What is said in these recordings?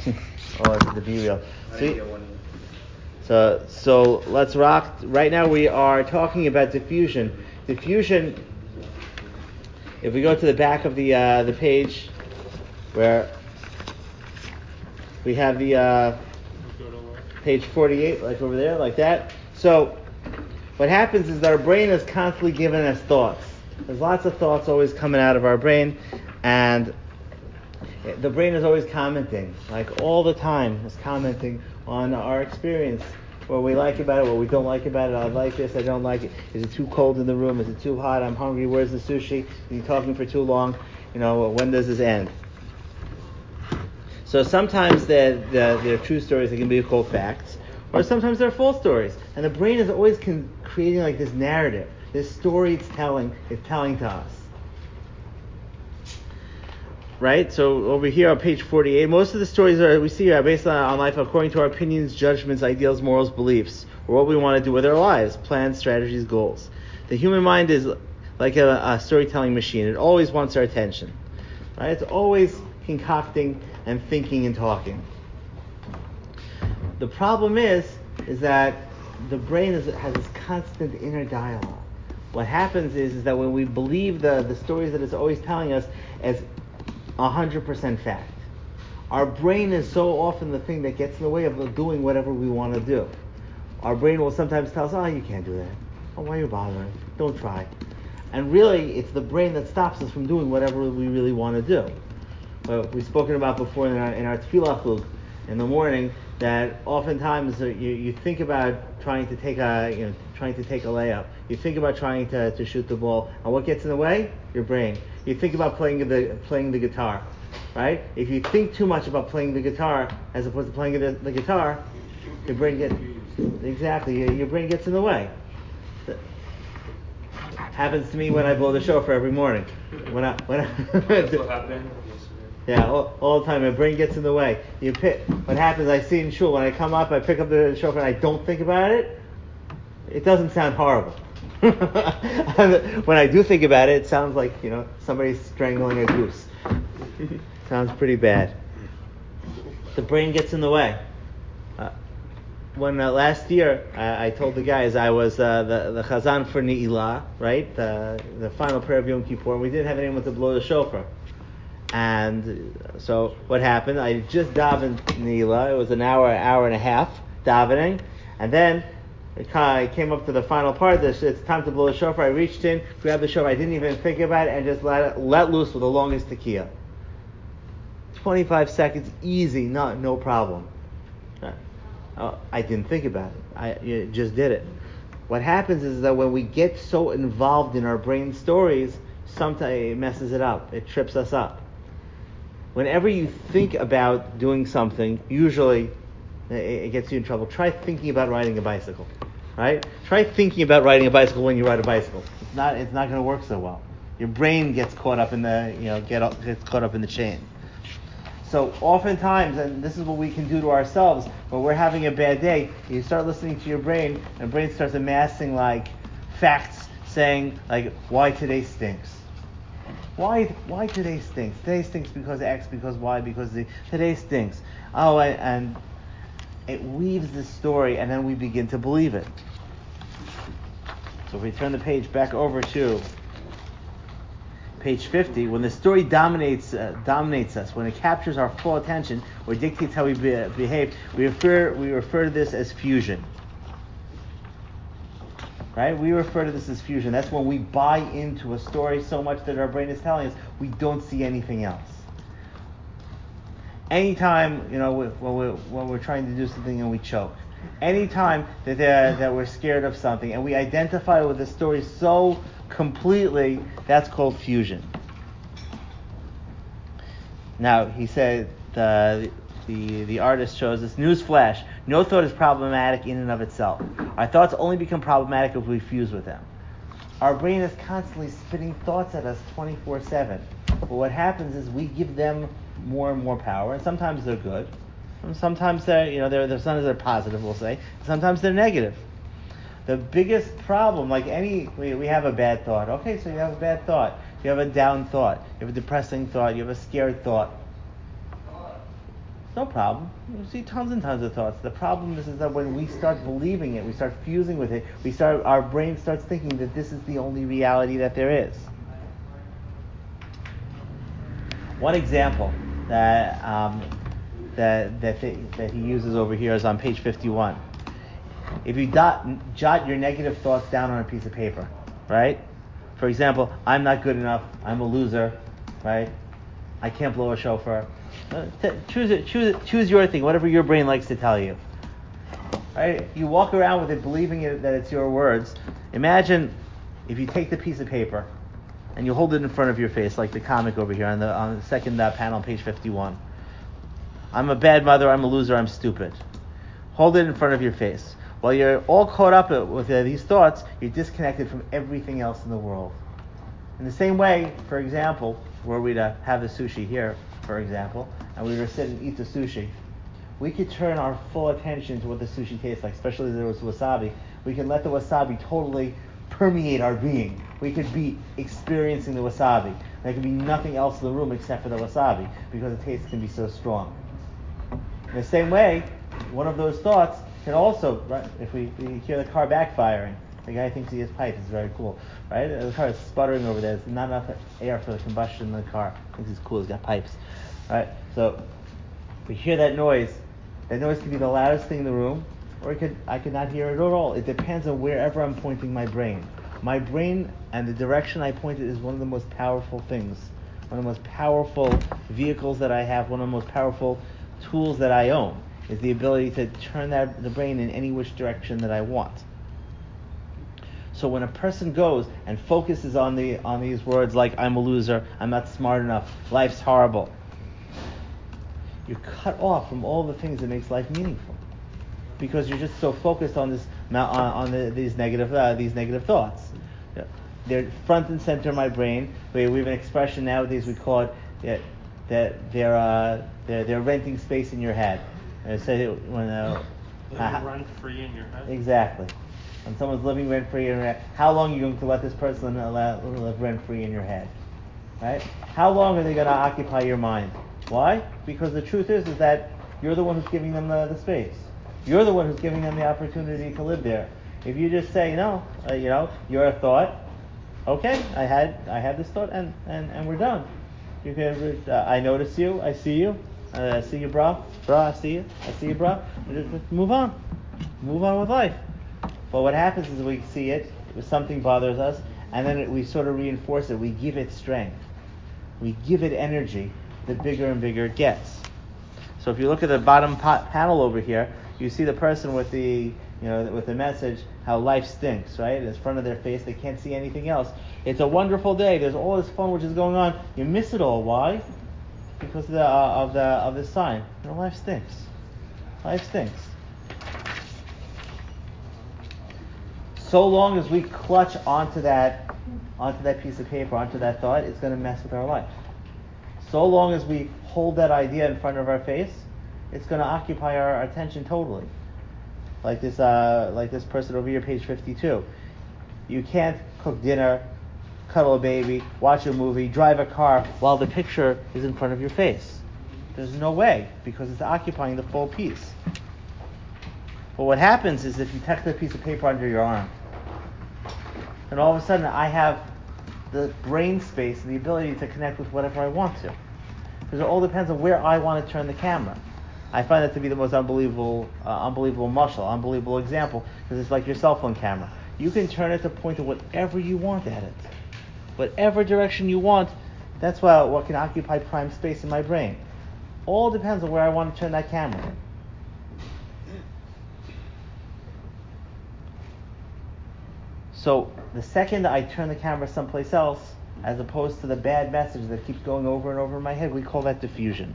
Oh, it's the B-reel. So let's rock. Right now we are talking about diffusion. Diffusion, if we go to the back of the page where we have the page 48, like over there, like that. So what happens is that our brain is constantly giving us thoughts. There's lots of thoughts always coming out of our brain, and the brain is always commenting, like all the time, it's commenting on our experience, what we like about it, what we don't like about it. I like this, I don't like it. Is it too cold in the room? Is it too hot? I'm hungry. Where's the sushi? Are you talking for too long? When does this end? So sometimes they're true stories that can be called facts, or sometimes they're false stories. And the brain is always creating like this narrative, this story it's telling to us. Right? So over here on page 48, most of the stories we see are based on life according to our opinions, judgments, ideals, morals, beliefs, or what we want to do with our lives, plans, strategies, goals. The human mind is like a storytelling machine. It always wants our attention. Right? It's always concocting and thinking and talking. The problem is that the brain has this constant inner dialogue. What happens is that when we believe the stories that it's always telling us as 100% fact, our brain is so often the thing that gets in the way of doing whatever we want to do. Our brain will sometimes tell us, oh, you can't do that. Oh, why are you bothering? Don't try. And really, it's the brain that stops us from doing whatever we really want to do. But we've spoken about before in our tefillah chug in the morning that oftentimes you think about trying to take a layup. You think about trying to shoot the ball, and what gets in the way? Your brain. You think about playing the guitar, right? If you think too much about playing the guitar as opposed to playing the guitar, your brain gets your brain gets in the way. Happens to me when I blow the shofar every morning. That's what happened. Yeah, all the time. My brain gets in the way. What happens, I see in shul, when I come up, I pick up the shofar and I don't think about it, it doesn't sound horrible. When I do think about it, it sounds like, somebody's strangling a goose. Sounds pretty bad. The brain gets in the way. When last year, I told the guys I was the chazan for Ne'ilah, right? The final prayer of Yom Kippur, and we didn't have anyone to blow the shofar. And so what happened? I just davened Ne'ilah. It was an hour and a half davening, and then I came up to the final part. It's time to blow the shofar. I reached in, grabbed the shofar. I didn't even think about it, and just let loose with the longest tekiah. 25 seconds, easy, no problem. I didn't think about it. I just did it. What happens is that when we get so involved in our brain stories, sometimes it messes it up. It trips us up. Whenever you think about doing something, usually it gets you in trouble. Try thinking about riding a bicycle, right? Try thinking about riding a bicycle when you ride a bicycle. It's not going to work so well. Your brain gets caught up in gets caught up in the chain. So oftentimes, and this is what we can do to ourselves, when we're having a bad day, you start listening to your brain, and the brain starts amassing like facts saying like why today stinks. Why today stinks? Today stinks because X, because Y, because Z. Today stinks. Oh, and it weaves this story, and then we begin to believe it. So if we turn the page back over to page 50, when the story dominates us, when it captures our full attention or dictates how we behave, we refer to this as fusion. Right? We refer to this as fusion. That's when we buy into a story so much that our brain is telling us we don't see anything else. Anytime, when we're trying to do something and we choke. Anytime that we're scared of something and we identify with the story so completely, that's called fusion. Now, he said the artist shows us, newsflash, no thought is problematic in and of itself. Our thoughts only become problematic if we fuse with them. Our brain is constantly spitting thoughts at us 24/7. But what happens is we give them more and more power, and sometimes they're good, and sometimes sometimes they're positive, we'll say, sometimes they're negative. The biggest problem, we have a bad thought. Okay, so you have a bad thought. You have a down thought. You have a depressing thought. You have a scared thought. No problem. You see tons and tons of thoughts. The problem is that when we start believing it, we start fusing with it, our brain starts thinking that this is the only reality that there is. One example that he uses over here is on page 51. If you jot your negative thoughts down on a piece of paper, right? For example, I'm not good enough. I'm a loser, right? I can't blow a shofar. Choose your thing, whatever your brain likes to tell you. Right? You walk around with it, believing that it's your words. Imagine if you take the piece of paper and you hold it in front of your face, like the comic over here on the second panel, page 51. I'm a bad mother. I'm a loser. I'm stupid. Hold it in front of your face. While you're all caught up with these thoughts, you're disconnected from everything else in the world. In the same way, for example, were we to have the sushi here, for example, and we were to sit and eat the sushi, we could turn our full attention to what the sushi tastes like, especially if there was wasabi. We could let the wasabi totally permeate our being. We could be experiencing the wasabi. There could be nothing else in the room except for the wasabi, because the taste can be so strong. In the same way, one of those thoughts can also, right, if we hear the car backfiring, the guy thinks he has pipes. It's very cool, right? The car is sputtering over there. There's not enough air for the combustion in the car. Thinks he's cool. He's got pipes, right? So we hear that noise. That noise could be the loudest thing in the room, or I could not hear it at all. It depends on wherever I'm pointing my brain. My brain and the direction I point it is one of the most powerful things, one of the most powerful vehicles that I have, one of the most powerful tools that I own, is the ability to turn the brain in any which direction that I want. So when a person goes and focuses on these words like I'm a loser, I'm not smart enough, life's horrible, you're cut off from all the things that makes life meaningful, because you're just so focused on these negative thoughts. They're front and center in my brain. We have an expression nowadays, we call it that they're renting space in your head. Living rent free in your head. Exactly. When someone's living rent free in your head, how long are you going to let this person live rent free in your head? Right? How long are they going to occupy your mind? Why? Because the truth is that you're the one who's giving them the space. You're the one who's giving them the opportunity to live there. If you just say no, you're a thought. Okay, I had this thought, and we're done. You can. I notice you. I see you. I see you, bro. I see you. I see you, bro. Just move on. Move on with life. But what happens is we see it. Something bothers us, and then we sort of reinforce it. We give it strength. We give it energy. The bigger and bigger it gets. So if you look at the bottom panel over here, you see the person with the message, how life stinks, right? It's in front of their face. They can't see anything else. It's a wonderful day. There's all this fun which is going on. You miss it all. Why? Because of the sign. Life stinks. Life stinks. So long as we clutch onto that piece of paper, onto that thought, it's going to mess with our life. So long as we hold that idea in front of our face, it's going to occupy our attention totally. Like this person over here, page 52. You can't cook dinner, cuddle a baby, watch a movie, drive a car while the picture is in front of your face. There's no way, because it's occupying the full piece. But what happens is if you tuck the piece of paper under your arm, and all of a sudden I have the brain space and the ability to connect with whatever I want to. Because it all depends on where I want to turn the camera. I find that to be the most unbelievable muscle, unbelievable example, because it's like your cell phone camera. You can turn it to point to whatever you want at it. Whatever direction you want, that's what can occupy prime space in my brain. All depends on where I want to turn that camera. So the second I turn the camera someplace else, as opposed to the bad message that keeps going over and over in my head, we call that diffusion.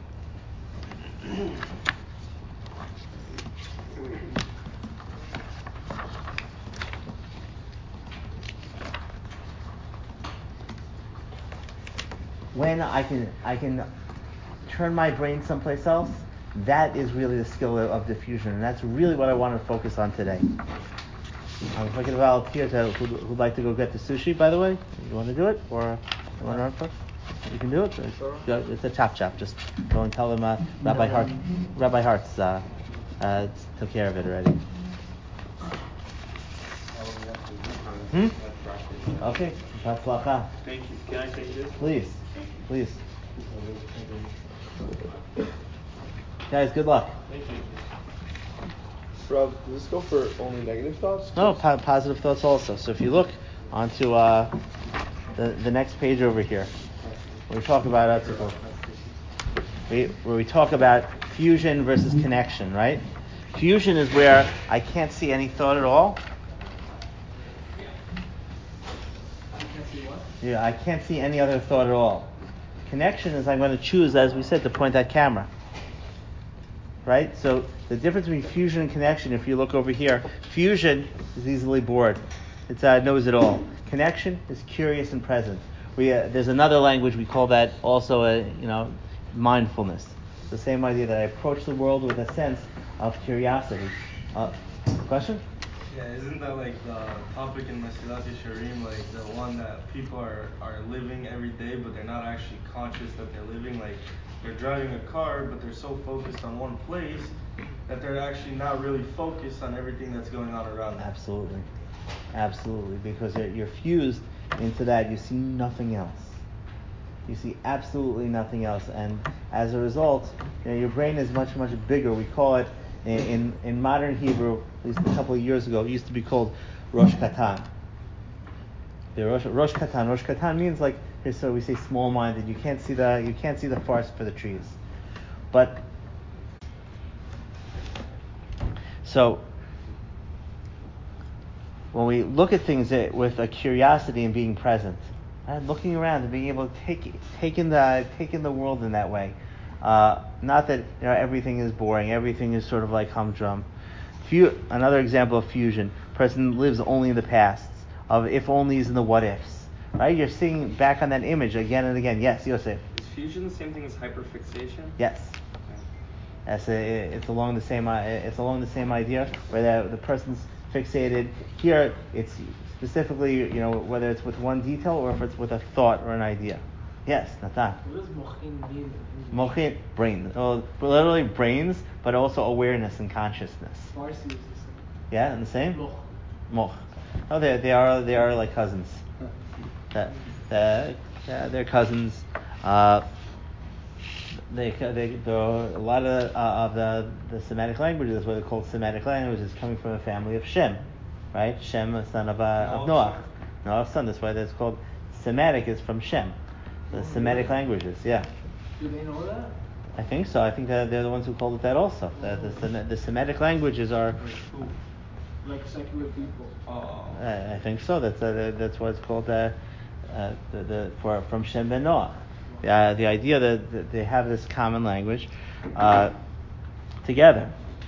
When I can turn my brain someplace else, that is really the skill of diffusion, and that's really what I want to focus on today. If I could volunteer who'd like to go get the sushi, by the way, you want to do it, or you want to run first? You can do it. Sure. It's a chop. Just go and tell them Rabbi Hartz took care of it already. Okay. Thank you. Can I take this? Please. Guys, good luck. Thank you. Rob, does this go for only negative thoughts? No, positive thoughts also. So if you look onto the next page over here, where we talk about where we talk about fusion versus connection, right? Fusion is where I can't see any thought at all. You can't see what? Yeah, I can't see any other thought at all. Connection is I'm going to choose, as we said, to point that camera. Right? So the difference between fusion and connection, if you look over here, fusion is easily bored. It knows it all. Connection is curious and present. There's another language we call that also mindfulness. It's the same idea that I approach the world with a sense of curiosity. Question? Yeah, isn't that like the topic in Mesilat Yesharim, like the one that people are living every day, but they're not actually conscious that they're living? Like they're driving a car, but they're so focused on one place that they're actually not really focused on everything that's going on around them. Absolutely, because you're fused into that. You see nothing else. You see absolutely nothing else, and as a result, your brain is much bigger. We call it in modern Hebrew, at least a couple of years ago, it used to be called Rosh Katan. The Rosh Katan. Rosh Katan means like, so we say small-minded. You can't see the forest for the trees. But so when we look at things with a curiosity and being present, looking around and being able to take in the world in that way. Not that everything is boring, everything is sort of like humdrum. Another example of fusion: person lives only in the past, of if onlys and the what ifs. Right? You're seeing back on that image again and again. Yes, Yosef. Is fusion the same thing as hyperfixation? Yes. Okay. It's along the same idea where the person's fixated. Here, it's specifically whether it's with one detail or if it's with a thought or an idea. Yes, Natan. What does mochin mean? Mochin, brain. Literally brains, but also awareness and consciousness. Farsi is the same. Yeah, and the same? Moch. Oh, they are like cousins. They're cousins. A lot of the Semitic languages, that's what they're called Semitic languages, coming from a family of Shem, right? Shem, a son of Noach. Noach's son. That's why it's called Semitic. Is from Shem. The Semitic languages, yeah. Do they know that? I think so. I think that they're the ones who called it that also. The Semitic languages are like secular people. I think so. That's why it's called from Shem ben Noach. The idea that they have this common language together.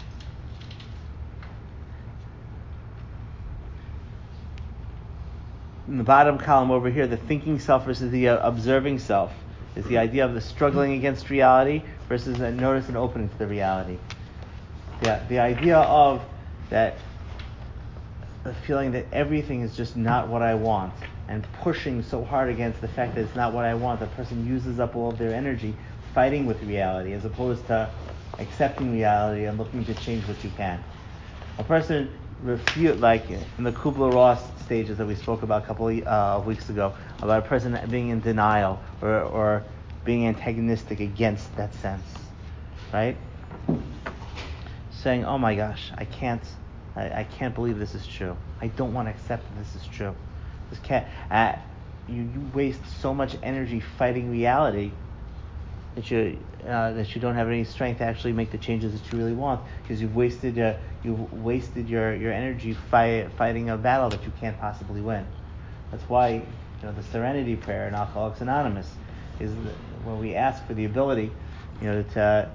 In the bottom column over here, the thinking self versus the observing self is the idea of the struggling against reality versus notice and opening to the reality. The idea of that, the feeling that everything is just not what I want, and pushing so hard against the fact that it's not what I want. The person uses up all of their energy fighting with reality as opposed to accepting reality and looking to change what you can. A person like in the Kubler-Ross stages that we spoke about a couple of weeks ago, about a person being in denial or being antagonistic against that sense, right? Saying, "Oh my gosh, I can't believe this is true. I don't want to accept that this is true. This can't." You waste so much energy fighting reality that you don't have any strength to actually make the changes that you really want, because you've wasted your energy fighting a battle that you can't possibly win. That's why the Serenity Prayer in Alcoholics Anonymous is when we ask for the ability to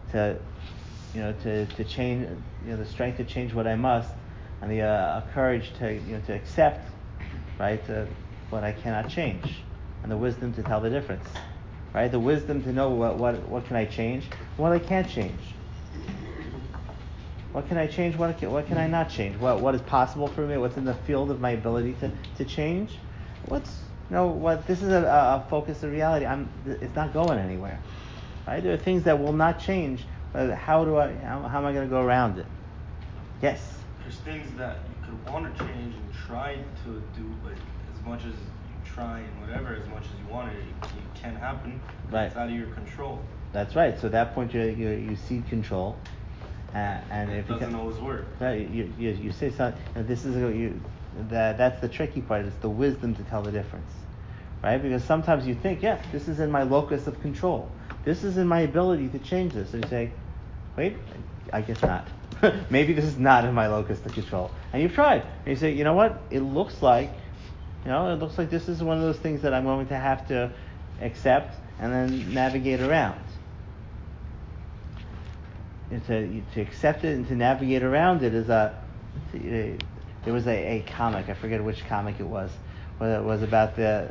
change, the strength to change what I must, and the courage to accept, right, what I cannot change, and the wisdom to tell the difference. Right, the wisdom to know what can I change, what I can't change. What can I change? What can I not change? What is possible for me? What's in the field of my ability to change? What's what this is a focus of reality. It's not going anywhere, right? There are things that will not change. How am I going to go around it? Yes. There's things that you could want to change and try to do, but as much as you try and whatever, as much as you want it can't happen. Right. It's out of your control. That's right. So at that point, you cede control, and it doesn't always work. Right. You say something. And this is that's the tricky part. It's the wisdom to tell the difference, right? Because sometimes you think, yes, this is in my locus of control. This is in my ability to change this. And you say, wait, I guess not. Maybe this is not in my locus of control. And you've tried. And you say, you know what? It looks like this is one of those things that I'm going to have to accept and then navigate around. And to accept it and to navigate around it is there was a comic, I forget which comic it was, but it was about the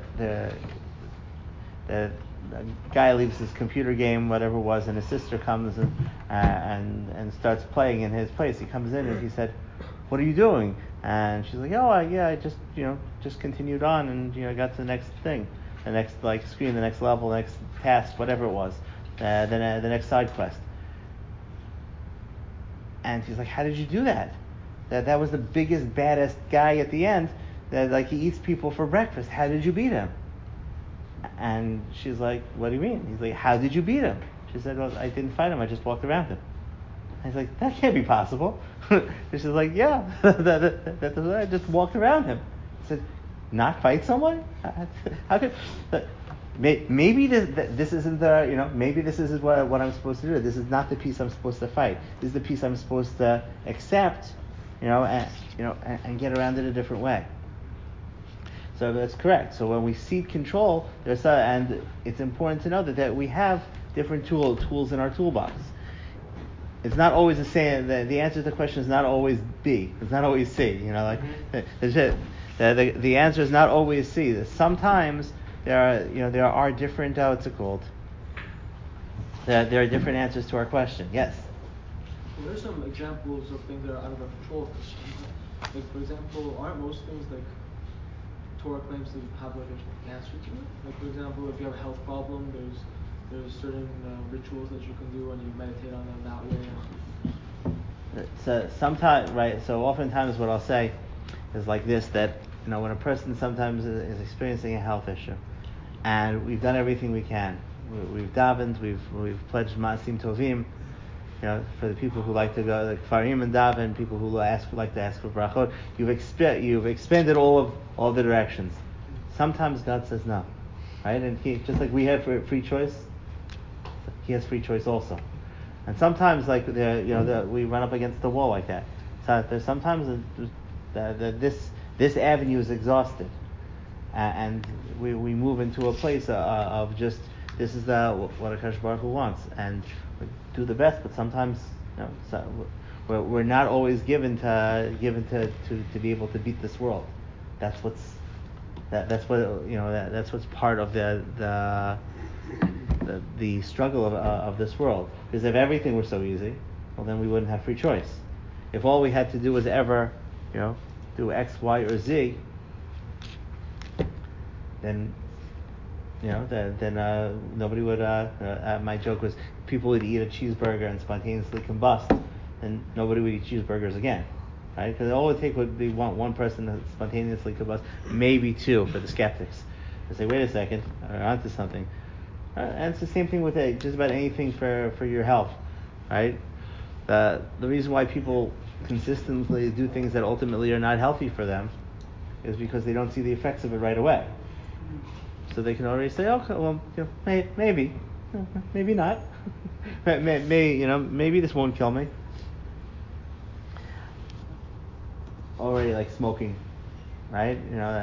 guy leaves his computer game, whatever it was, and his sister comes and starts playing in his place. He comes in and he said, "What are you doing?" And she's like, I just continued on and got to the next thing, the next screen, the next level, the next task, whatever it was, the next side quest. And she's like, "How did you do that? That was the biggest, baddest guy at the end. That he eats people for breakfast. How did you beat him?" And she's like, "What do you mean?" He's like, "How did you beat him?" She said, "Well, I didn't fight him. I just walked around him." And he's like, "That can't be possible." And she's like, "Yeah, I just walked around him." I said, "Not fight someone? How could?" Maybe this isn't maybe this isn't what I'm supposed to do. This is not the piece I'm supposed to fight. This is the piece I'm supposed to accept, and get around it a different way. So that's correct. So when we cede control, and it's important to know that we have different tools in our toolbox. It's not always the same. The answer to the question is not always B. It's not always C. The answer is not always C. Sometimes there are different what's it called? There are different answers to our question. Yes. What are some examples of things that are out of our control? Like, for example, aren't most things like Torah claims to have like an answer to it? Like, for example, if you have a health problem, there's certain rituals that you can do and you meditate on them that way. So sometimes, right? So oftentimes, what I'll say is like this: that when a person sometimes is experiencing a health issue, and we've done everything we can, we've davened, we've pledged Maasim Tovim. For the people who like to go like Farim and daven, people who like to ask for brachot, you've expanded all the directions. Sometimes God says no, right? And He, just like we have free choice, He has free choice also. And sometimes we run up against the wall like that. So there's sometimes this avenue is exhausted, and we move into a place of just this is what HaKadosh Baruch Hu wants, and we do the best. But sometimes we're not always given to be able to beat this world. That's what's part of the struggle of this world. Because if everything were so easy, well, then we wouldn't have free choice. If all we had to do was ever do X, Y, or Z, then nobody would. My joke was people would eat a cheeseburger and spontaneously combust, and nobody would eat cheeseburgers again, right? Because all it would take would be one person to spontaneously combust, maybe two for the skeptics. They say, wait a second, we're onto something. And it's the same thing with just about anything for your health, right? The reason why people consistently do things that ultimately are not healthy for them is because they don't see the effects of it right away. So they can already say, okay, well, maybe not. Maybe this won't kill me. Already like smoking, right?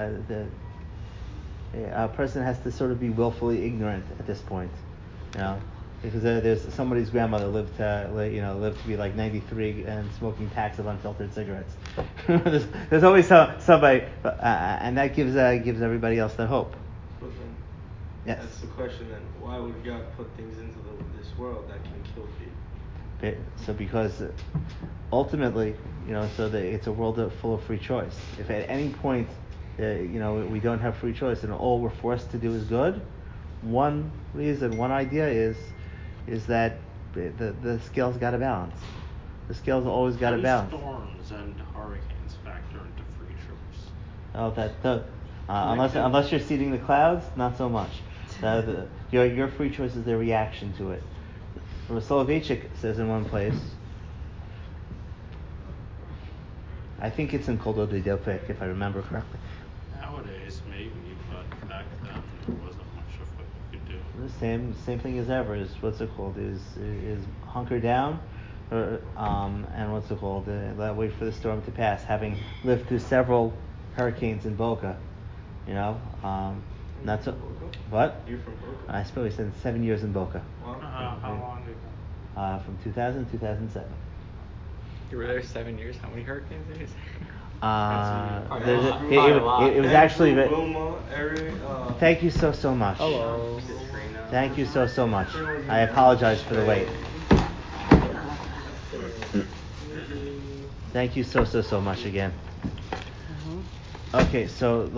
A person has to sort of be willfully ignorant at this point, because there's somebody's grandmother lived to be like 93 and smoking packs of unfiltered cigarettes. there's always somebody, and that gives everybody else the hope. But then, yes. That's the question then. Why would God put things into this world that can kill people? So because ultimately, it's a world full of free choice. If at any point we don't have free choice, and all we're forced to do is good. One idea is that the scales got to balance. The scales always got to balance. Storms and hurricanes factor into free choice. Unless you're seeding the clouds, not so much. Your free choice is the reaction to it. Soloveitchik says in one place, I think it's in Koldo de Delphic, if I remember correctly. Nowadays, maybe, but back then there wasn't much of what you could do. The same thing as ever is is hunker down, and wait for the storm to pass. Having lived through several hurricanes in Boca, not so. What? You're from Boca? I probably spent 7 years in Boca. How long ago? From 2000 to 2007. You were there 7 years. How many hurricanes did you say? It was actually. Wilma, Eric. Thank you so much. Hello. Thank you so much. I apologize for the wait. Thank you so much again. Okay, so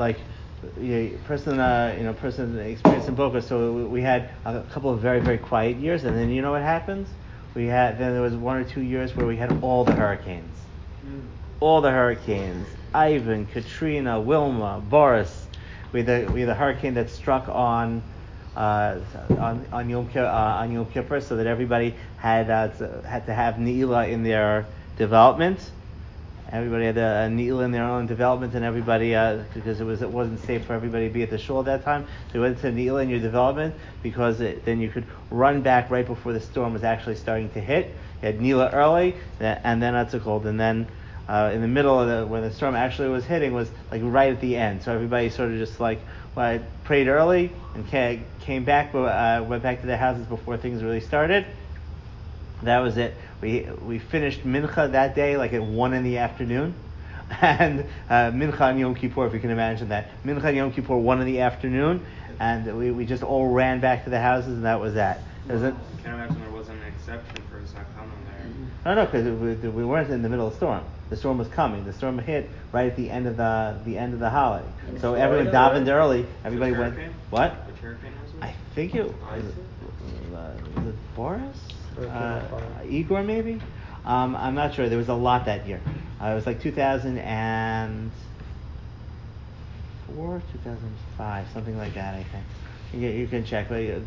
person experienced in Boca. So we had a couple of very, very quiet years, and then you know what happens? Then there was 1 or 2 years where we had all the hurricanes. All the hurricanes: Ivan, Katrina, Wilma, Boris. We had the hurricane that struck on Yom Kippur, so that everybody had to have Ne'ilah in their development. Everybody had a Ne'ilah in their own development, and everybody because it wasn't safe for everybody to be at the shul at that time. So you went to Ne'ilah in your development because then you could run back right before the storm was actually starting to hit. You had Ne'ilah early, and then and then in the middle of when the storm actually was hitting was like right at the end. So everybody sort of just prayed early and came back, went back to their houses before things really started. That was it. We finished Mincha that day at 1 p.m, and Mincha on Yom Kippur, if you can imagine that. Mincha on Yom Kippur, 1 p.m, and we just all ran back to the houses, and that was that. I can't imagine there wasn't an exception for Zakaman there. No, because we weren't in the middle of the storm. The storm was coming. The storm hit right at the end of the holiday. So everyone davened early. Everybody went. What? Which hurricane was it? I think it was it Boris? Igor maybe? I'm not sure. There was a lot that year. It was 2004, 2005, something like that, I think. You can check. It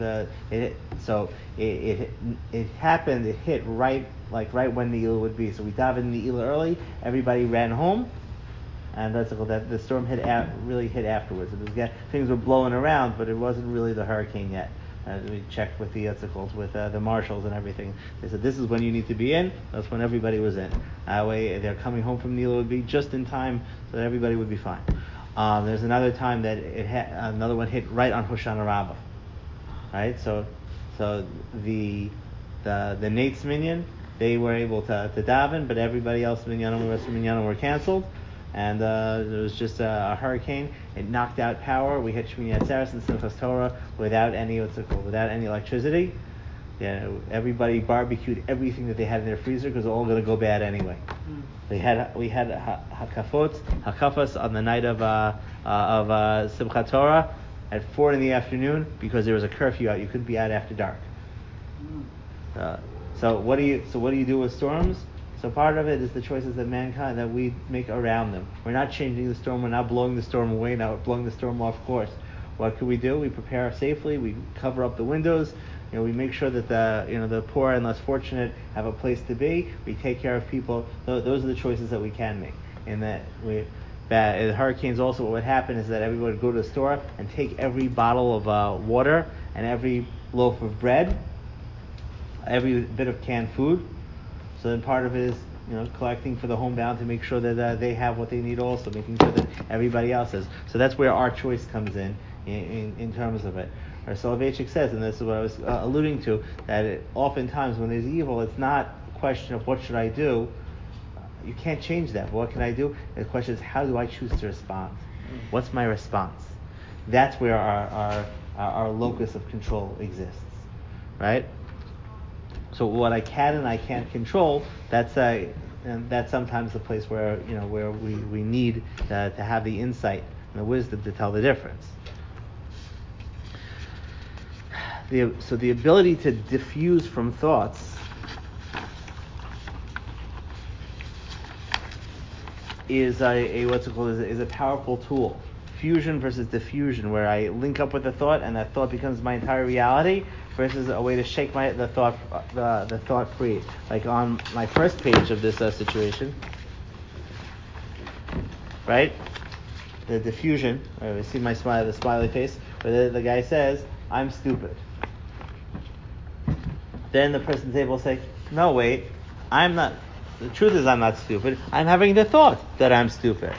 happened. It hit right when Ne'ilah would be. So we davened Ne'ilah early. Everybody ran home, and that the storm really hit afterwards. Things were blowing around, but it wasn't really the hurricane yet. We checked with the marshals and everything. They said this is when you need to be in. That's when everybody was in. That way, they're coming home from Ne'ilah would be just in time, so that everybody would be fine. There's another time that another one hit right on Hoshana Rabbah. Right, so the Nate's minyan, they were able to daven, but everybody else minyanim, the rest of minyanim were canceled, and it was just a hurricane. It knocked out power. We had Shmini Atzeres and Simchas Torah without any electricity. Yeah, everybody barbecued everything that they had in their freezer because it's all going to go bad anyway. We had hakafos on the night of Simchat Torah at 4 p.m. because there was a curfew out. You couldn't be out after dark. So what do you do with storms? So part of it is the choices that mankind that we make around them. We're not changing the storm. We're not blowing the storm away. Not blowing the storm off course. What can we do? We prepare safely. We cover up the windows. We make sure that the poor and less fortunate have a place to be. We take care of people. Those are the choices that we can make. And that the hurricanes also, what would happen is that everyone would go to the store and take every bottle of water and every loaf of bread, every bit of canned food. So then part of it is collecting for the homebound to make sure that they have what they need, also making sure that everybody else has. So that's where our choice comes in terms of it. Or Soloveitchik says, and this is what I was alluding to, that oftentimes when there's evil, it's not a question of what should I do. You can't change that. But what can I do? The question is, how do I choose to respond? What's my response? That's where our locus of control exists, right? So what I can and I can't control, that's sometimes the place where we need to have the insight and the wisdom to tell the difference. So the ability to diffuse from thoughts is a powerful tool. Fusion versus diffusion, where I link up with a thought and that thought becomes my entire reality, versus a way to shake the thought free. Like on my first page of this situation, right? The diffusion. Right, we see the smiley face, where the guy says, "I'm stupid." Then the person's able to say, "No, wait, I'm not. The truth is I'm not stupid. I'm having the thought that I'm stupid."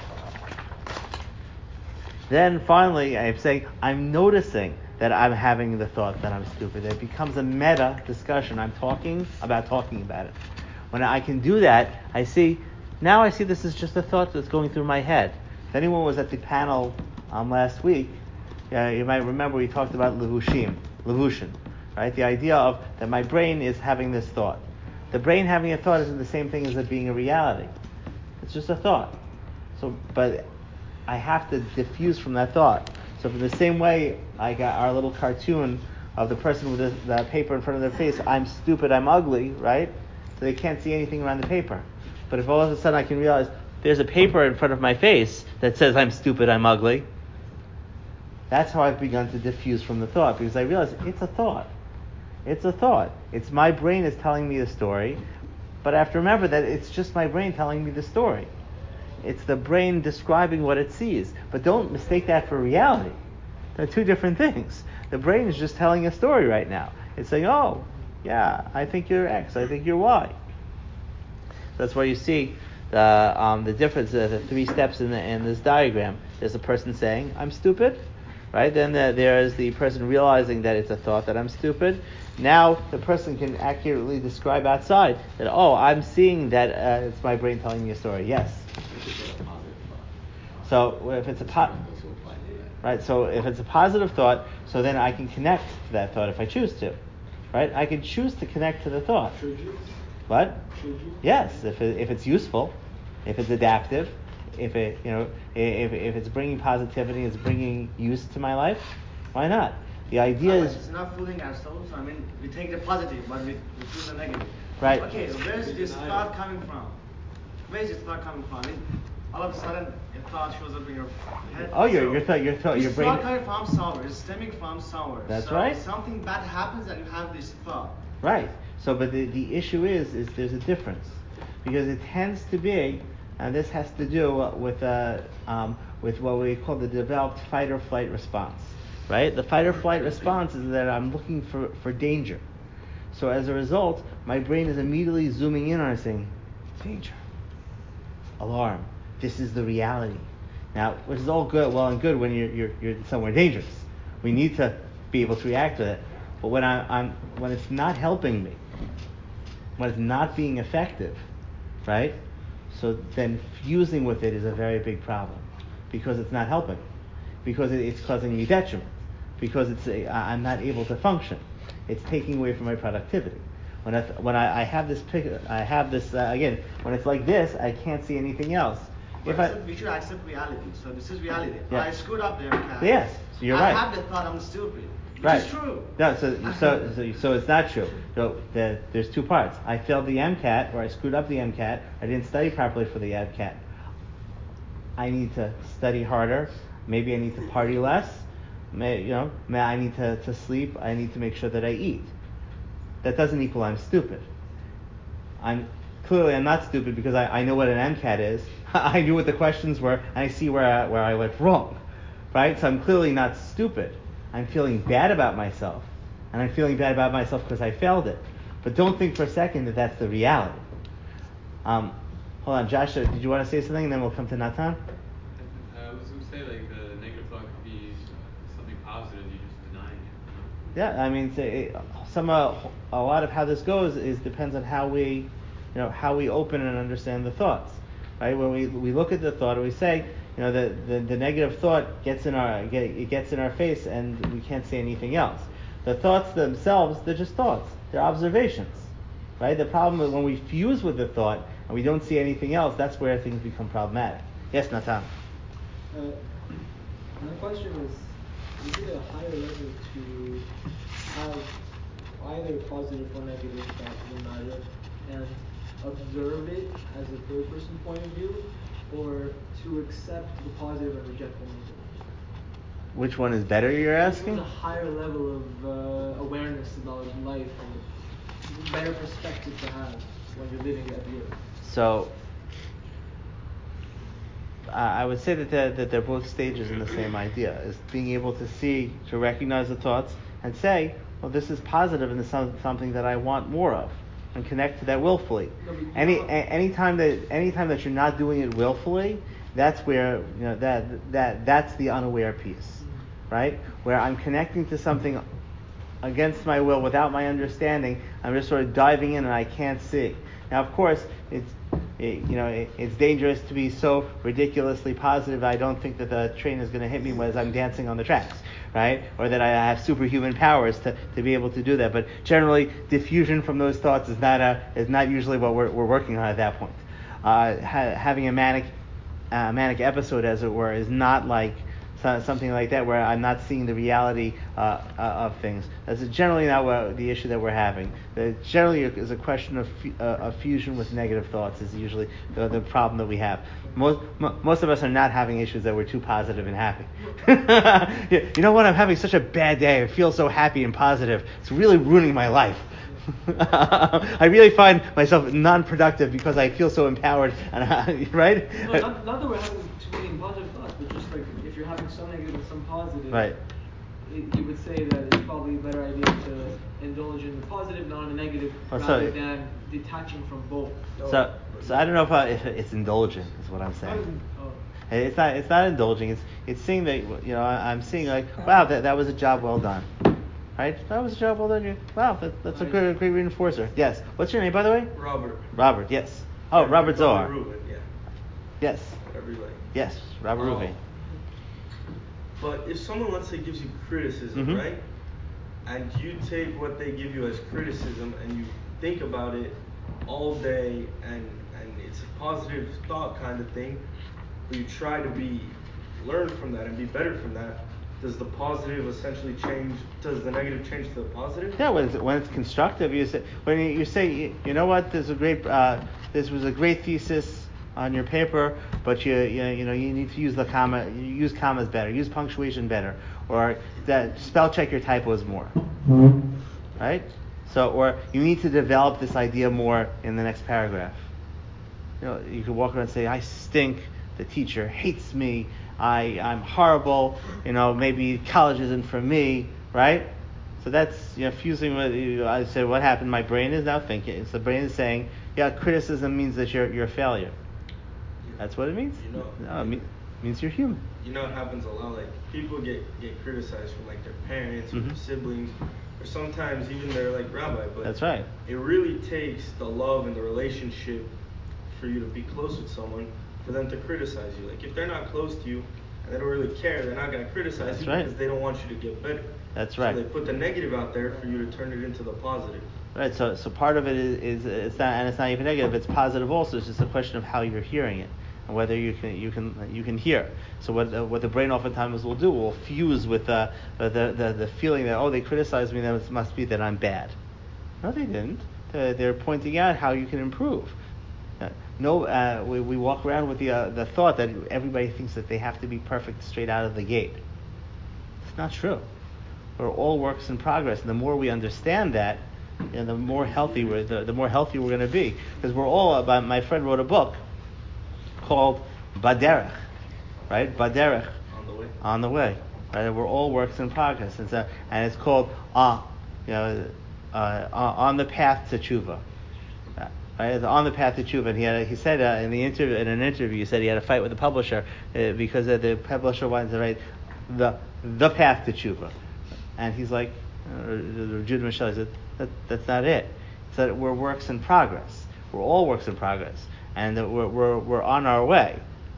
Then finally, I'm saying, I'm noticing that I'm having the thought that I'm stupid. It becomes a meta discussion. I'm talking about it. When I can do that, I see this is just a thought that's going through my head. If anyone was at the panel last week, you might remember we talked about levushin, right? The idea of that my brain is having this thought. The brain having a thought isn't the same thing as it being a reality. It's just a thought. But I have to diffuse from that thought. So in the same way, I got our little cartoon of the person with the paper in front of their face, I'm stupid, I'm ugly, right? So they can't see anything around the paper. But if all of a sudden I can realize there's a paper in front of my face that says I'm stupid, I'm ugly, that's how I've begun to diffuse from the thought, because I realize it's a thought. It's a thought. It's my brain is telling me the story, but I have to remember that it's just my brain telling me the story. It's the brain describing what it sees. But don't mistake that for reality. They're two different things. The brain is just telling a story right now. It's saying, oh, yeah, I think you're X, I think you're Y. That's why you see the difference, the 3 steps in this diagram. There's a person saying, I'm stupid, right? Then there's the person realizing that it's a thought that I'm stupid. Now the person can accurately describe outside that, oh, I'm seeing that it's my brain telling me a story. Yes. So if it's a positive thought, so then I can connect to that thought if I choose to, right? I can choose to connect to the thought. Should you? What? Should you? Yes, if it's useful, if it's adaptive, if it's bringing positivity, it's bringing use to my life, why not? The idea is it's not fooling ourselves. I mean, we take the positive, but we feel the negative. Right. Okay, where's this thought coming from? Where's this thought coming from? I mean, all of a sudden, a thought shows up in your head. Oh, your thought, your brain. It's not coming from somewhere. It's stemming from somewhere. That's so right. Something bad happens, and you have this thought. Right. So, but the issue is there's a difference, because it tends to be, and this has to do with what we call the developed fight or flight response. Right? The fight or flight response is that I'm looking for danger. So as a result, my brain is immediately zooming in on it, saying, danger, alarm. This is the reality. Now, which is all good, well and good when you're somewhere dangerous. We need to be able to react to it. But when it's not helping me, when it's not being effective, right? So then fusing with it is a very big problem, because it's not helping, because it's causing me detriment, because I'm not able to function. It's taking away from my productivity. When I have this again, when it's like this, I can't see anything else. We should accept reality. So this is reality. Yeah. I screwed up there. Yes, so you're right. I have the thought I'm stupid. Right. It's true. No, so it's not true. So there's 2 parts. I failed the MCAT, or I screwed up the MCAT. I didn't study properly for the MCAT. I need to study harder. Maybe I need to party less. I need to sleep. I need to make sure that I eat. That doesn't equal I'm stupid. I'm not stupid because I know what an MCAT is. I knew what the questions were, and I see where I went wrong. Right? So I'm clearly not stupid. I'm feeling bad about myself, and I'm feeling bad about myself because I failed it. But don't think for a second that that's the reality. Hold on, Josh, did you want to say something, and then we'll come to Natan? I was going to say, like, the negative thought could be something positive, you're just denying it. Yeah, I mean, a lot of how this goes depends on how we open and understand the thoughts, right? When we look at the thought and we say, the negative thought gets in our face and we can't say anything else. The thoughts themselves, they're just thoughts. They're observations, right? The problem is when we fuse with the thought and we don't see anything else, that's where things become problematic. Yes, Natan? My question is it a higher level to have either positive or negative thought, doesn't matter, and observe it as a third person point of view, or to accept the positive and reject the negative? Which one is better, you're asking? Which one's a higher level of awareness about life and better perspective to have when you're living every year? So, I would say that they're both stages in the same idea, is being able to see, to recognize the thoughts and say, well, this is positive and this is something that I want more of, and connect to that willfully. Anytime that you're not doing it willfully, that's where that's the unaware piece, right? Where I'm connecting to something against my will, without my understanding. I'm just sort of diving in and I can't see. Now, of course, it's dangerous to be so ridiculously positive. I don't think that the train is going to hit me as I'm dancing on the tracks, right? Or that I have superhuman powers to be able to do that. But generally, diffusion from those thoughts is not usually what we're working on at that point. Having a manic episode, as it were, is not like something like that, where I'm not seeing the reality of things. That's generally not the issue that we're having. Generally, is a question of fusion with negative thoughts is usually the problem that we have. Most of us are not having issues that we're too positive and happy. You know what? I'm having such a bad day. I feel so happy and positive. It's really ruining my life. I really find myself non-productive because I feel so empowered, and right? No, not that we're having too many positive thoughts, but just like if you're having some negative and some positive, right? You would say that it's probably a better idea to indulge in the positive, not in the negative, rather than detaching from both. So I don't know if it's indulging, is what I'm saying. It's not indulging. It's seeing that, I'm seeing like, wow, that was a job well done. Right? That was a job well done. Wow, that's a great reinforcer. Yes. What's your name, by the way? Robert, yes. Oh, Robert Zohar. Reuben, yeah. Yes. Everybody. Yes, Robert Reuven. But if someone, let's say, gives you criticism, right? And you take what they give you as criticism and you think about it all day and it's a positive thought kind of thing, but you try to learn from that and be better from that, does the positive essentially change? Does the negative change to the positive? Yeah, when it's constructive, when you say, you know what, this was a great thesis on your paper, but you need to use use commas better, use punctuation better, or spell check your typos more, right? So, or you need to develop this idea more in the next paragraph. You could walk around and say, I stink, the teacher hates me, I'm horrible, maybe college isn't for me, right? So that's, fusing with, I say, what happened? My brain is now thinking. So the brain is saying, yeah, criticism means that you're a failure. That's what it means. It means you're human. It happens a lot. Like, people get criticized from like their parents or their siblings, or sometimes even their rabbi. But that's right. It really takes the love and the relationship for you to be close with someone, for them to criticize you. Like, if they're not close to you and they don't really care, they're not going to criticize you because they don't want you to get better. That's right. So they put the negative out there for you to turn it into the positive. Right. So part of it is it's not, and it's not even negative. It's positive also. It's just a question of how you're hearing it and whether you can hear. So what the brain oftentimes will do will fuse with the feeling that, they criticized me, then it must be that I'm bad. No, they didn't. They're pointing out how you can improve. We walk around with the thought that everybody thinks that they have to be perfect straight out of the gate. It's not true. We're all works in progress, and the more we understand that, the more healthy we're going to be. Because we're all. My friend wrote a book called Baderech, right? Baderech, on the way. Right? We're all works in progress, and it's called on the path to tshuva. Right? On the path to tshuva, and he said in an interview, he said he had a fight with the publisher because the publisher wanted to write the path to tshuva, and he's like, Judah Michelle, he said that's not it. He said we're works in progress. We're all works in progress, and we're on our way.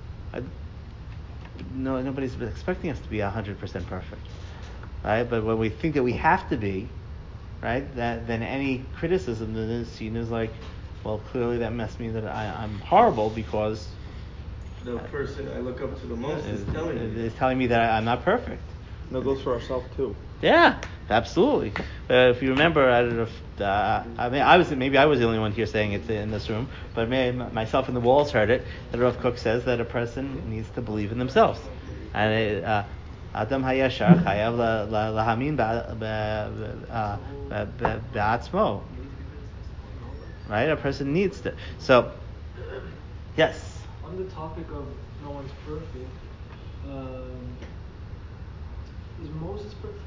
Nobody's expecting us to be 100% perfect, right? But when we think that we have to be, right, then any criticism that is seen as like, well, clearly that must mean that I'm horrible because the person I look up to the most is telling me. It's telling me that I'm not perfect. And that goes for ourselves too. Yeah, absolutely. If you remember, I don't know if I was the only one here saying it in this room, but myself and the walls heard it. That Rav Kook says that a person needs to believe in themselves, and Adam hayashar chayav lahamin ba'atzmo. Right, a person needs to. So, yes. On the topic of no one's perfect, is Moses perfect?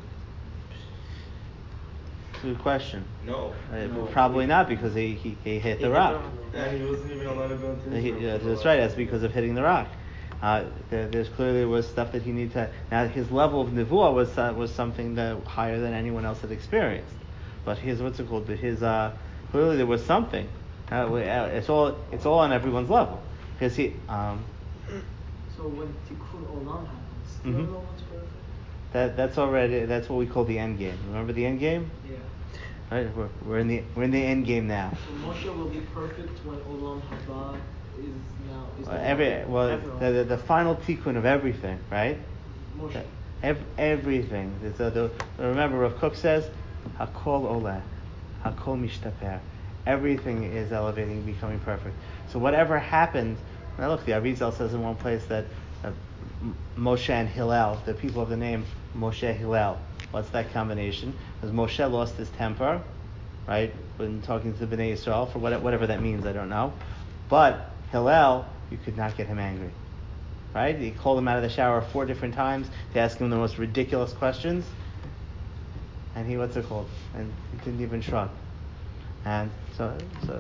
Good question. No. Probably not, because he hit the rock. And he wasn't even allowed to go into Israel. That's right. That's because of hitting the rock. There's clearly was stuff that he needed to. Now his level of nevuah was something that higher than anyone else had experienced. But his clearly there was something. It's all on everyone's level, because he. So when Tikkun Olam happens, still no one's perfect. That's what we call the end game. Remember the end game? Yeah. Right. We're in the end game now. So Moshe will be perfect when Olam Haba is now. The final tikkun of everything, right? Moshe. Everything. Remember, Rav Kook says, Hakol Oleh, Hakol Mishtaper. Everything is elevating, becoming perfect. So whatever happened. Now look, the Arizal says in one place that Moshe and Hillel, the people of the name Moshe Hillel. What's that combination? Because Moshe lost his temper, right, when talking to the Bnei Yisrael, for whatever that means, I don't know. But Hillel, you could not get him angry, right? He called him out of the shower 4 different times to ask him the most ridiculous questions, and he, And he didn't even shrug. And so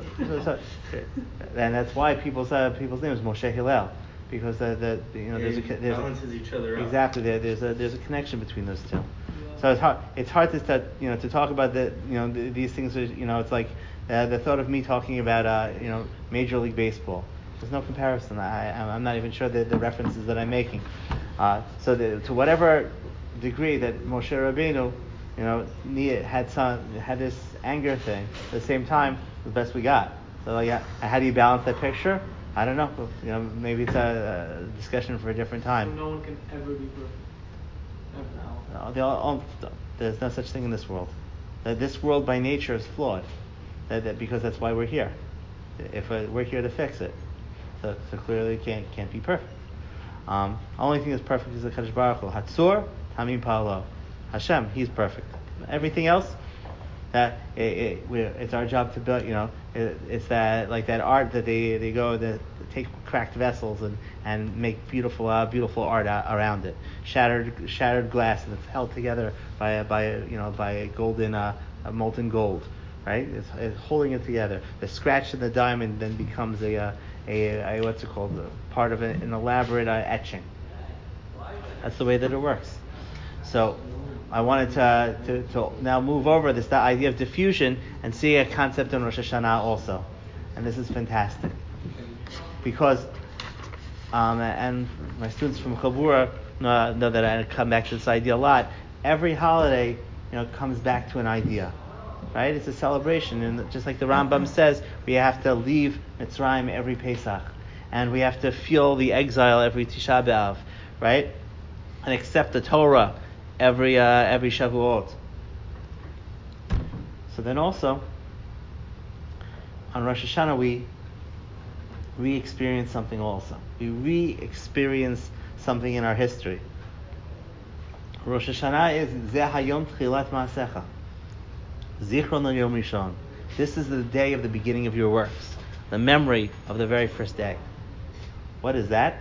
and that's why people's name is Moshe Hillel, because there's balances each other out. Exactly. There's a connection between those two. So it's hard to talk about these things. It's like the thought of me talking about Major League Baseball. There's no comparison. I'm not even sure the references that I'm making. To whatever degree that Moshe Rabbeinu had this anger thing, at the same time, the best we got. So how do you balance that picture? I don't know. Maybe it's a discussion for a different time. So no one can ever be perfect. There's no such thing in this world. This world by nature is flawed. Because that's why we're here. If we're here to fix it, so clearly it can't be perfect. Only thing that's perfect is the Kadosh Baruch Hu. Hatzur Tamim Pa'alo. Hashem, He's perfect. Everything else, it's our job to build. It's that art that they go to take cracked vessels and make beautiful art around it. Shattered glass, and it's held together by a golden molten gold. Right? It's holding it together. The scratch in the diamond then becomes a what's it called? Part of an elaborate etching. That's the way that it works. So I wanted to now move over the idea of diffusion and see a concept in Rosh Hashanah also, and this is fantastic because and my students from Chabura know that I come back to this idea a lot. Every holiday, comes back to an idea. Right? It's a celebration, and just like the Rambam says, we have to leave Mitzrayim every Pesach, and we have to feel the exile every Tisha B'Av, right? And accept the Torah every Shavuot. So then also on Rosh Hashanah we re-experience something also. We re-experience something in our history. Rosh Hashanah is Zeh Hayom Tchilat Ma'asecha. Zichron Yom Rishon. This is the day of the beginning of your works, the memory of the very first day. What is that?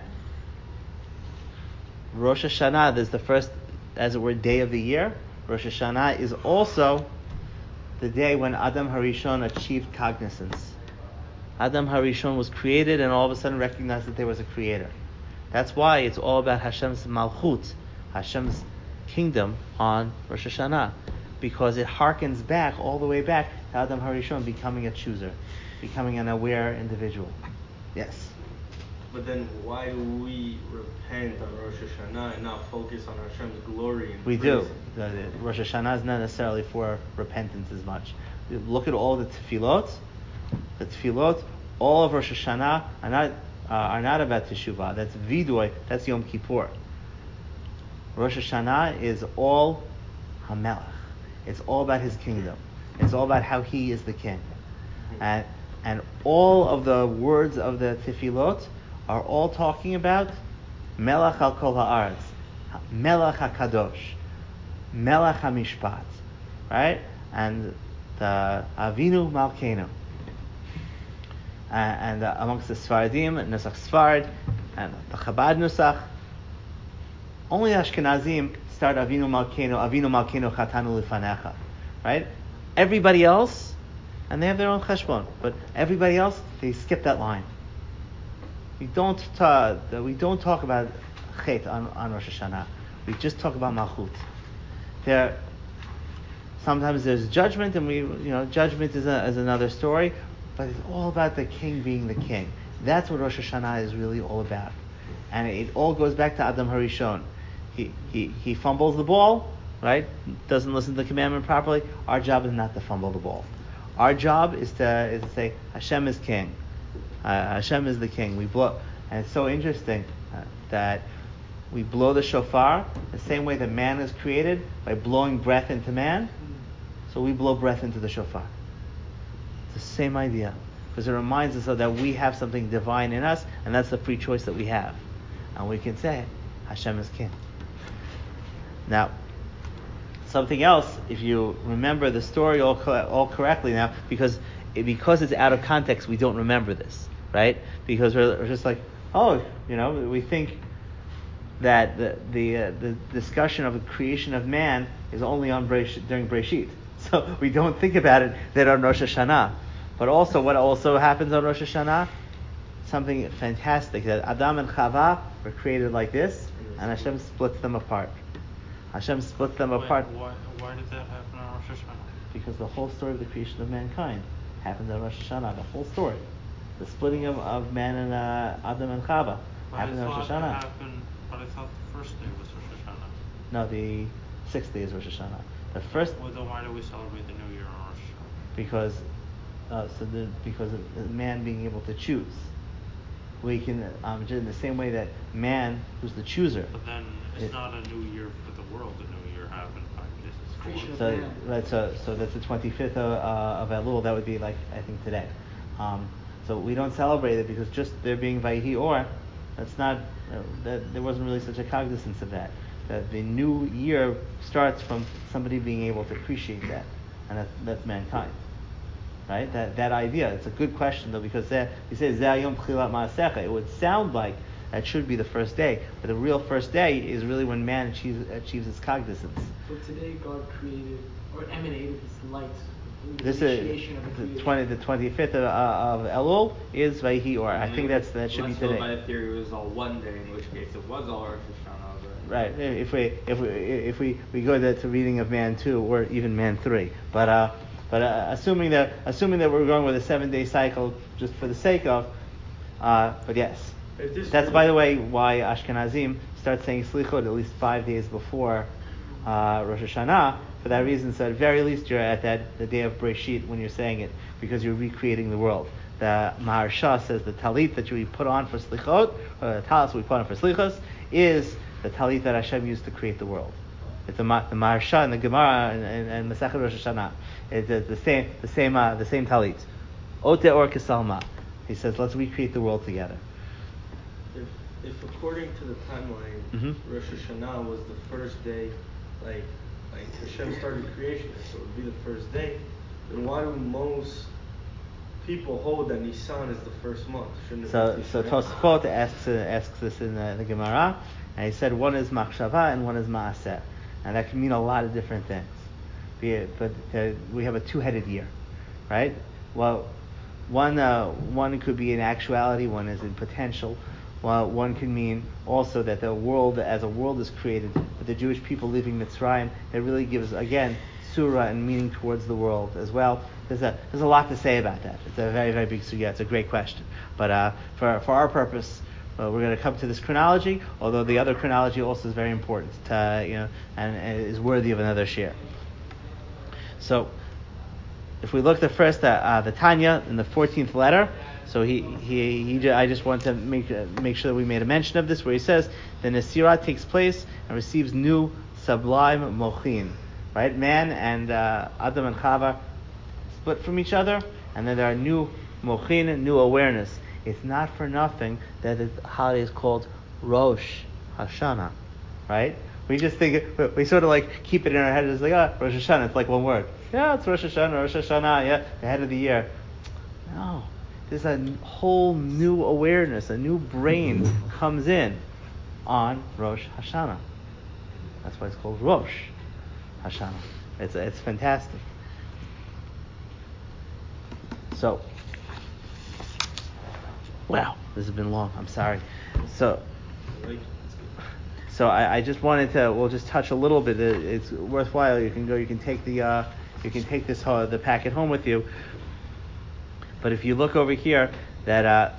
Rosh Hashanah is the first, as it were, day of the year. Rosh Hashanah is also the day when Adam Harishon achieved cognizance. Adam Harishon was created and all of a sudden recognized that there was a creator. That's why it's all about Hashem's Malchut, Hashem's kingdom on Rosh Hashanah. Because it harkens back, all the way back, to Adam Harishon becoming a chooser, becoming an aware individual. Yes? But then why do we repent on Rosh Hashanah and not focus on Hashem's glory and we praise? Do. Rosh Hashanah is not necessarily for repentance as much. Look at all the tefillot, all of Rosh Hashanah are not are not about teshuvah. That's vidoy. That's Yom Kippur. Rosh Hashanah is all Hamelech. It's all about his kingdom. It's all about how he is the king. And all of the words of the tefillot are all talking about Melech al kol haaretz, Melech HaKadosh, Melech HaMishpat, right? And the Avinu Malkeinu. And amongst the Sfaradim, Nusach Sfarad, and the Chabad Nusach, only Ashkenazim start Avinu Malkeinu Chatanu Lifanecha, right? Everybody else, and they have their own cheshbon, but everybody else, they skip that line. We don't talk about Chet on Rosh Hashanah. We just talk about Malchut. Sometimes there's judgment, and judgment is another story, but it's all about the king being the king. That's what Rosh Hashanah is really all about. And it all goes back to Adam Harishon. He fumbles the ball, right? Doesn't listen to the commandment properly. Our job is not to fumble the ball. Our job is to say, Hashem is king. Hashem is the king. We blow, and it's so interesting that we blow the shofar the same way that man is created, by blowing breath into man. So we blow breath into the shofar. It's the same idea, because it reminds us that we have something divine in us, and that's the free choice that we have, and we can say, Hashem is king. Now, something else, if you remember the story all correctly now, because it's out of context, we don't remember this, right? Because we're just like, we think that the discussion of the creation of man is only on during Breshit. So we don't think about it that on Rosh Hashanah. But also, what also happens on Rosh Hashanah? Something fantastic, that Adam and Chava were created like this, and Hashem splits them apart. Hashem splits them apart. Why did that happen on Rosh Hashanah? Because the whole story of the creation of mankind happened on Rosh Hashanah. The whole story. The splitting of man and Adam and Chava happened on Rosh Hashanah. But I thought the first day was Rosh Hashanah. No, the 6th day is Rosh Hashanah. The first. Well, then why do we celebrate the New Year on Rosh Hashanah? Because of man being able to choose. We can, in the same way that man, who's the chooser. But then it's not a new year for the world. The new year happened 5 days before. So right, so that's the 25th of Elul. That would be like, I think, today. So we don't celebrate it because just there being Vayhi Or, that's not that there wasn't really such a cognizance of that. That the new year starts from somebody being able to appreciate that, and that's mankind. Right? That idea. It's a good question though, because he says Zayom Tchilat Ma'asecha. It would sound like that should be the first day, but the real first day is really when man achieves its cognizance. So today God created or emanated His light. This is the 25th of Elul is Vayhi Or. I think that should be today. By the theory, it was all one day, in which case it was all Rosh Hashanah. Right. If we go to reading of Man 2 or even Man 3, but assuming that we're going with a 7-day cycle just for the sake of, but yes, that's by the way why Ashkenazim start saying Slichot at least 5 days before Rosh Hashanah. For that reason, so at the very least you're at the day of Breshit when you're saying it, because you're recreating the world. The Maharsha says the talit that we put on for Slichot, or the talis we put on for Slichos, is the talit that Hashem used to create the world. It's the Maharsha and the Gemara and Masechet Rosh Hashanah. It's the same talit. Ote or Kesalma. He says, let's recreate the world together. If according to the timeline, Rosh Hashanah was the first day, like Hashem started creation, so it would be the first day, then why do most people hold that Nisan is the first month? So Tosfot asks this in the Gemara, and he said one is Machshava and one is Maaseh, and that can mean a lot of different things. But we have a two-headed year, right? Well, one could be in actuality, one is in potential. Well, one can mean also that the world, as a world is created, with the Jewish people leaving Mitzrayim, it really gives, again, surah and meaning towards the world as well. There's a lot to say about that. It's a very, very big sugya. It's a great question. But for our purpose, we're going to come to this chronology, although the other chronology also is very important, and is worthy of another share. So, if we look at first the Tanya in the 14th letter, So I just want to make sure that we made a mention of this, where he says the Nesirah takes place and receives new sublime mochin, right? Man and Adam and Chava split from each other, and then there are new mochin, new awareness. It's not for nothing that the holiday is called Rosh Hashanah, right? We just think we sort of like keep it in our head as like, Rosh Hashanah, it's like one word. Yeah, it's Rosh Hashanah, yeah, the head of the year. No. There's a whole new awareness, a new brain comes in on Rosh Hashanah. That's why it's called Rosh Hashanah. It's fantastic. So, wow, this has been long. I'm sorry. So I just wanted to. We'll just touch a little bit. It's worthwhile. You can go. You can take the packet home with you. But if you look over here, that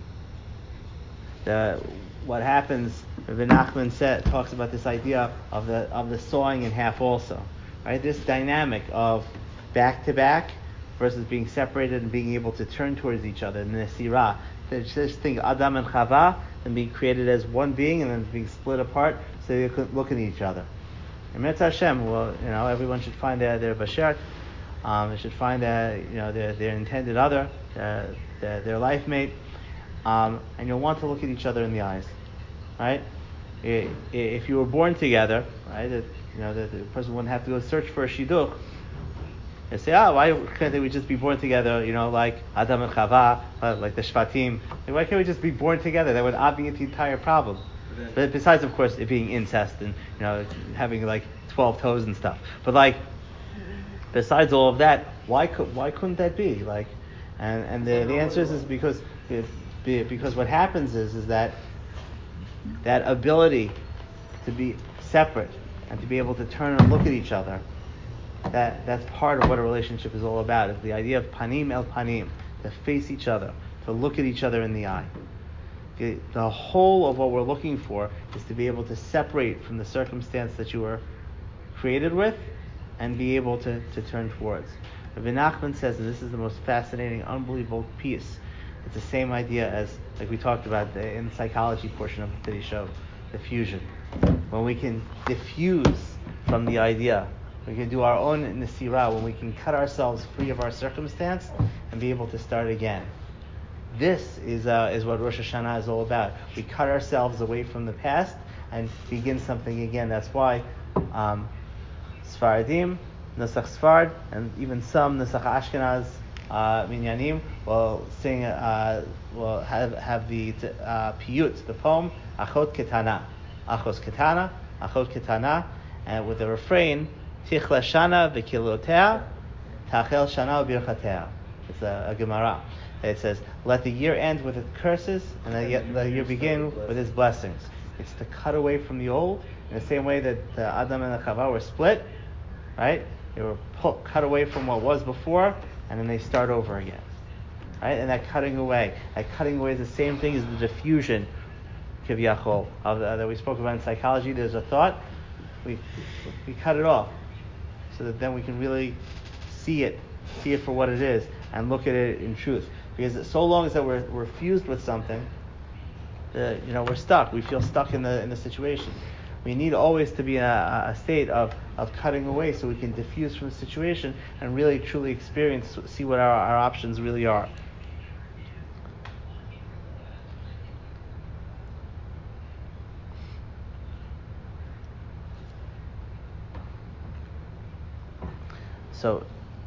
what happens, Rabbi Nachman talks about this idea of the sawing in half also, right? This dynamic of back to back versus being separated and being able to turn towards each other in the Nesirah. There's this thing, Adam and Chava, and being created as one being and then being split apart so they could look at each other. And Mitzvah Hashem, well, everyone should find their bashert. They should find their intended other, their life mate, and you'll want to look at each other in the eyes, right? If you were born together, right, the person wouldn't have to go search for a shidduch. They say, why can't we just be born together, like Adam and Chava, like the Shvatim? Why can't we just be born together? That would obviate the entire problem. But besides, of course, it being incest and having like 12 toes and stuff. But besides all of that, why couldn't that be? And the answer is because what happens is that ability to be separate and to be able to turn and look at each other, that's part of what a relationship is all about. It's the idea of panim el panim, to face each other, to look at each other in the eye. The whole of what we're looking for is to be able to separate from the circumstance that you were created with and be able to turn towards. Rabbi Nachman says, and this is the most fascinating, unbelievable piece, it's the same idea as, like we talked about in the psychology portion of today's show, the fusion. When we can diffuse from the idea, we can do our own Nesirah, when we can cut ourselves free of our circumstance and be able to start again. This is what Rosh Hashanah is all about. We cut ourselves away from the past and begin something again. That's why Sfaradim, Nusach Sfard, and even some Nusach Ashkenaz Minyanim will sing, will have the piyut, the poem Achot Ketana, Achos Ketana, Achot Ketana, and with the refrain Tichla Shana v'kilotea, Tachel Shana v'birchatea. It's a Gemara. It says, let the year end with its curses, and the year begin with its blessings. It's to cut away from the old, in the same way that Adam and Chava were split, right? They were cut away from what was before, and then they start over again, right? And that cutting away is the same thing as the diffusion, Kivyachol, that we spoke about in psychology. There's a thought, we cut it off, so that then we can really see it for what it is, and look at it in truth. Because so long as that we're fused with something, we're stuck. We feel stuck in the situation. We need always to be in a state of cutting away, so we can diffuse from the situation and really truly experience, see what our options really are. So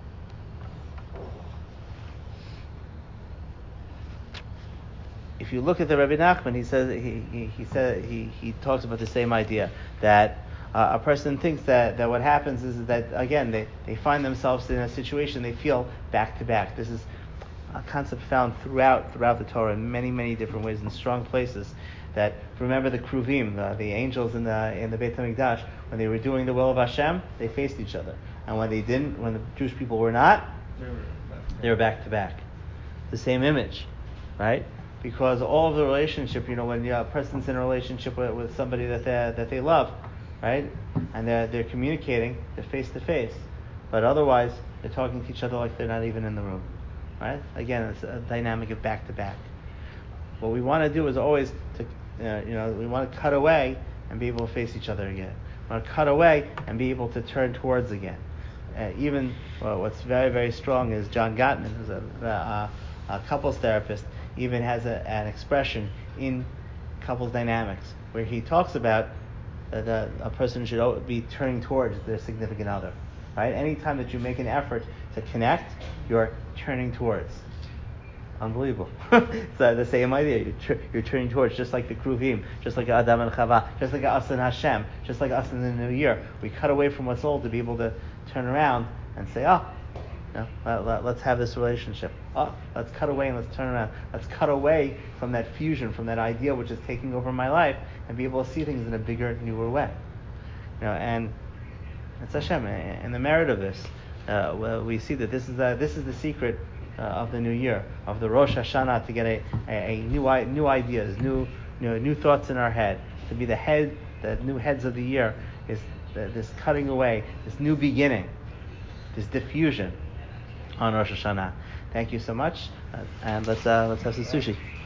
if you look at the Rabbi Nachman, he says he talks about the same idea, that a person thinks that what happens is that, again, they find themselves in a situation they feel back to back. This is a concept found throughout the Torah in many, many different ways, in strong places. That, remember the Kruvim, the angels in the Beit HaMikdash, when they were doing the will of Hashem, they faced each other, and when they didn't, when the Jewish people were not, they were back to back. The same image, right? Because all of the relationship, when a person's in a relationship with somebody that they love, right, and they're communicating, they're face to face, but otherwise they're talking to each other like they're not even in the room, right? Again, it's a dynamic of back to back. What we want to do is always we want to cut away and be able to face each other again. We want to cut away and be able to turn towards again. What's very, very strong is John Gottman, who's a couples therapist, even has an expression in couples dynamics where he talks about that a person should be turning towards their significant other. Right? Anytime that you make an effort to connect, you're turning towards. Unbelievable. It's the same idea. You're turning towards, just like the Kruvim, just like Adam and Chava, just like us and Hashem, just like us in the New Year. We cut away from what's old to be able to turn around and say, let's have this relationship. Let's cut away and let's turn around. Let's cut away from that fusion, from that idea which is taking over my life, and be able to see things in a bigger, newer way. And it's Hashem. And the merit of this, we see that this is the secret of the new year, of the Rosh Hashanah, to get a new ideas, new thoughts in our head, to be the new heads of the year, is this cutting away, this new beginning, this diffusion on Rosh Hashanah. Thank you so much, and let's have some sushi.